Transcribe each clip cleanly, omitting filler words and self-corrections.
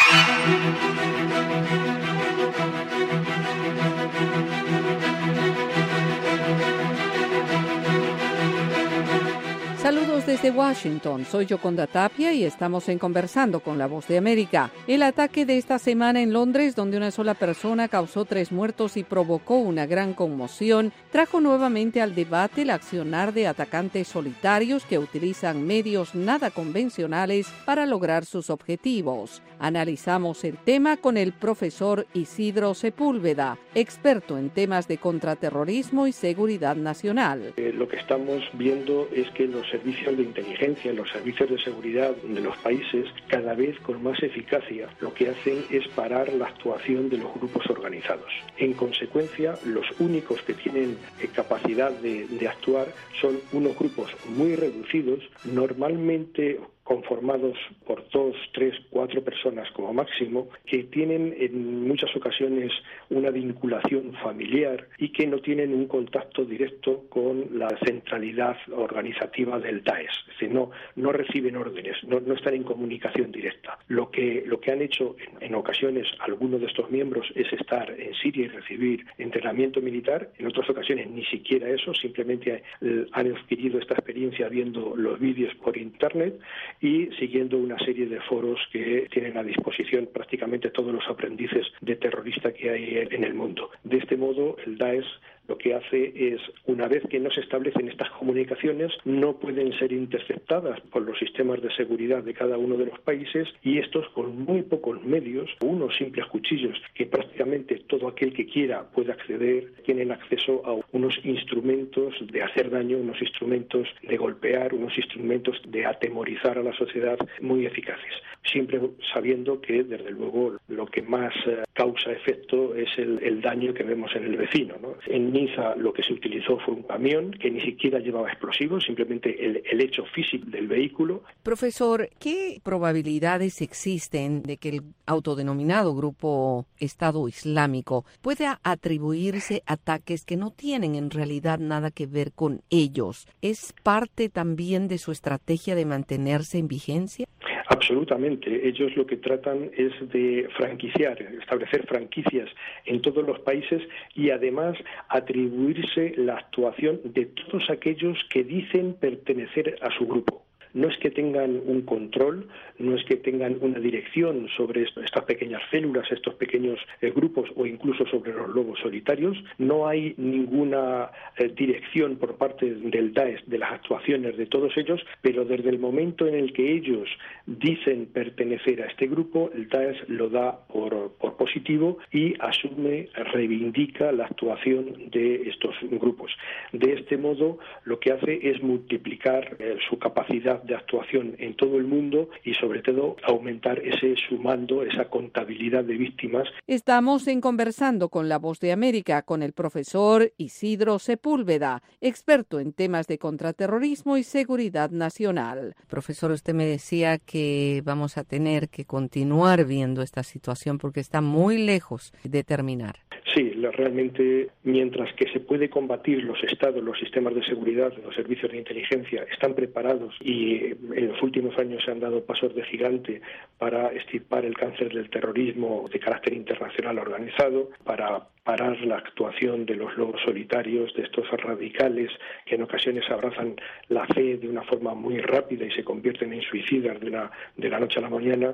Saludos desde Washington, soy Yoconda Tapia y estamos en Conversando con la Voz de América. El ataque de esta semana en Londres, donde una sola persona causó 3 muertos y provocó una gran conmoción, trajo nuevamente al debate el accionar de atacantes solitarios que utilizan medios nada convencionales para lograr sus objetivos. Analizamos el tema con el profesor Isidro Sepúlveda, experto en temas de contraterrorismo y seguridad nacional. Lo que estamos viendo es que los servicios de inteligencia, los servicios de seguridad de los países, cada vez con más eficacia, lo que hacen es parar la actuación de los grupos organizados. En consecuencia, los únicos que tienen capacidad de actuar son unos grupos muy reducidos, normalmente conformados por 2, 3, 4 personas como máximo, que tienen en muchas ocasiones una vinculación familiar y que no tienen un contacto directo con la centralidad organizativa del Daesh. Es decir, no reciben órdenes, no están en comunicación directa. Lo que han hecho en ocasiones algunos de estos miembros es estar en Siria y recibir entrenamiento militar. En otras ocasiones ni siquiera eso, simplemente han adquirido esta experiencia viendo los vídeos por internet y siguiendo una serie de foros que tienen a disposición prácticamente todos los aprendices de terrorista que hay en el mundo. De este modo, el Daesh lo que hace es, una vez que no se establecen estas comunicaciones, no pueden ser interceptadas por los sistemas de seguridad de cada uno de los países, y estos con muy pocos medios, unos simples cuchillos que prácticamente todo aquel que quiera puede acceder, tienen acceso a unos instrumentos de hacer daño, unos instrumentos de golpear, unos instrumentos de atemorizar a la sociedad muy eficaces. Siempre sabiendo que, desde luego, lo que más causa efecto es el daño que vemos en el vecino, ¿no? En Niza lo que se utilizó fue un camión que ni siquiera llevaba explosivos, simplemente el hecho físico del vehículo. Profesor, ¿qué probabilidades existen de que el autodenominado grupo Estado Islámico pueda atribuirse ataques que no tienen en realidad nada que ver con ellos? ¿Es parte también de su estrategia de mantenerse en vigencia? Absolutamente. Ellos lo que tratan es de franquiciar, establecer franquicias en todos los países y además atribuirse la actuación de todos aquellos que dicen pertenecer a su grupo. No es que tengan un control, no es que tengan una dirección sobre estas pequeñas células, estos pequeños grupos o incluso sobre los lobos solitarios. No hay ninguna dirección por parte del Daesh de las actuaciones de todos ellos, pero desde el momento en el que ellos dicen pertenecer a este grupo, el Daesh lo da por positivo y asume, reivindica la actuación de estos grupos. De este modo, lo que hace es multiplicar su capacidad de actuación en todo el mundo y sobre todo aumentar ese sumando, esa contabilidad de víctimas. Estamos en Conversando con la Voz de América con el profesor Isidro Sepúlveda, experto en temas de contraterrorismo y seguridad nacional. Profesor, usted me decía que vamos a tener que continuar viendo esta situación porque está muy lejos de terminar. Sí, realmente, mientras que se puede combatir los estados, los sistemas de seguridad, los servicios de inteligencia están preparados y en los últimos años se han dado pasos de gigante para extirpar el cáncer del terrorismo de carácter internacional organizado, para parar la actuación de los lobos solitarios, de estos radicales que en ocasiones abrazan la fe de una forma muy rápida y se convierten en suicidas de la noche a la mañana.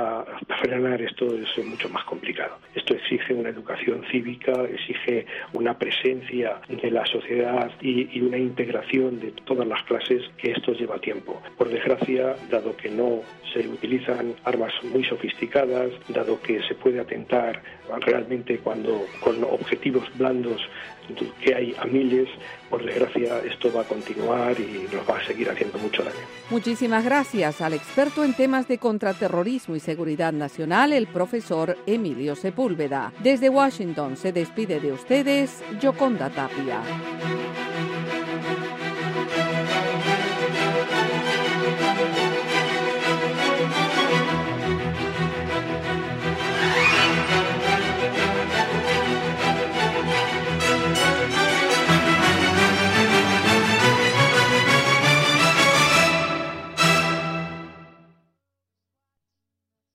Frenar esto es mucho más complicado. Esto exige una educación cívica, exige una presencia de la sociedad y una integración de todas las clases, que esto lleva tiempo. Por desgracia, dado que no se utilizan armas muy sofisticadas, dado que se puede atentar realmente con objetivos blandos que hay a miles, por desgracia esto va a continuar y nos va a seguir haciendo mucho daño. Muchísimas gracias al experto en temas de contraterrorismo y seguridad nacional, el profesor Emilio Sepúlveda. Desde Washington se despide de ustedes Yoconda Tapia.